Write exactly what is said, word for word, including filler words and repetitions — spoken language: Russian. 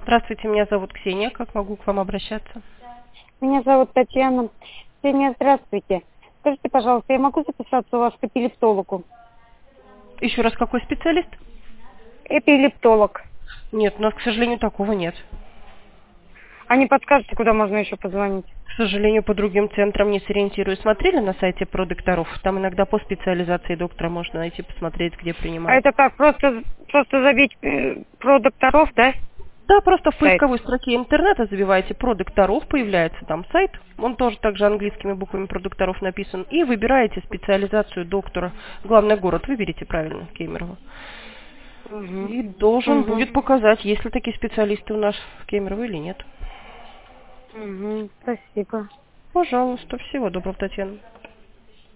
Здравствуйте, меня зовут Ксения. Как могу к вам обращаться? Меня зовут Татьяна. Ксения, здравствуйте. Скажите, пожалуйста, я могу записаться у вас к эпилептологу? Еще раз, какой специалист? Эпилептолог. Нет, у нас, к сожалению, такого нет. А не подскажете, куда можно еще позвонить? К сожалению, по другим центрам не сориентирую. Смотрели на сайте про докторов? Там иногда по специализации доктора можно найти, посмотреть, где А принимают. это как, просто, просто забить э, про докторов, да? Да, просто в Сайт. поисковой строке интернета забиваете про докторов, появляется там сайт. Он тоже также английскими буквами про докторов написан. И выбираете специализацию доктора. Главный город выберите правильно, Кемерово. Угу. И должен Угу. будет показать, есть ли такие специалисты у нас в Кемерово или нет. Угу. Спасибо. Пожалуйста, всего доброго, Татьяна.